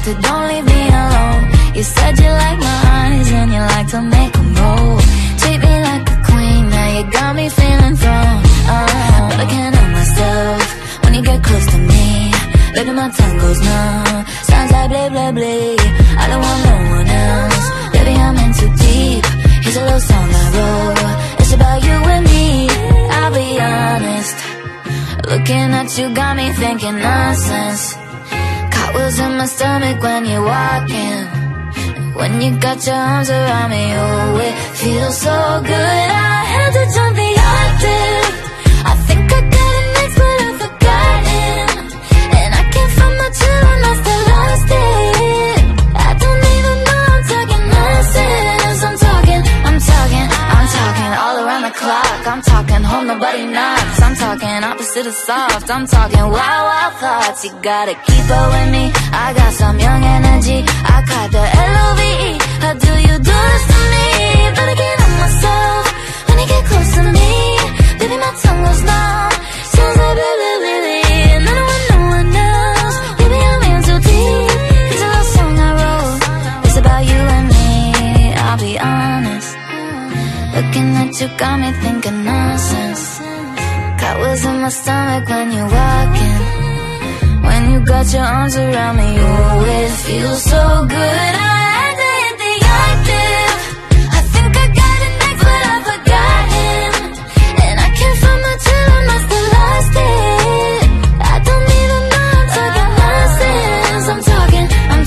distracted, don't leave me alone. You said you like my eyes and you like to make them roll. Treat me like a queen, now you got me feeling thrown. But I can't help myself when you get close to me. Baby, my tongue goes numb, sounds like blah, blah, blah. I don't want no one else, baby, I'm in too deep. Here's a little song I wrote, it's about you and me. I'll be honest, looking at you got me thinking nonsense. Cartwheels in my stomach when you're walking. When you got your arms around me, oh, it feels so good. I had to jump the octave. I think I got it next, but I've forgotten. And I can't find my tune, I still lost it. I don't even know I'm talking nonsense. I'm talking all around the clock. I'm talking home, nobody knocks. I'm talking opposite of soft. I'm talking wild, wild thoughts. You gotta keep up with me, I got some young energy. I caught the L-O-V-E. How do you do this to me? But I can't help myself when you get close to me. Baby, my tongue goes numb, sounds like blah, blah, blah. And I don't want no one else, baby, I'm in too deep. It's a little song I wrote, it's about you and me. I'll be honest, looking at you got me thinking nonsense. Cartwheels in my stomach when you're walking. When you got your arms around me, oh, it feels so good. I had to hit the octave. I think I got it next, but I've forgotten. And I can't find my tune, I still lost it. I don't even know I'm talking nonsense. I'm talking.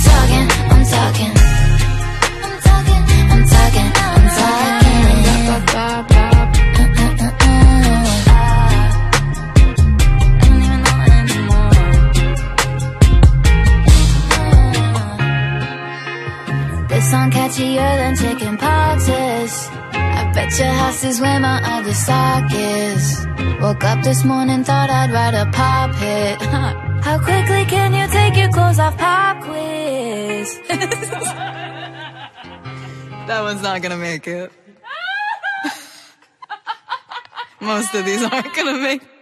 This song catchier than chicken pox is. I bet your house is where my other sock is. Woke up this morning, thought I'd write a pop hit. How quickly can you take your clothes off, pop quiz? That one's not gonna make it. Most of these aren't gonna make it.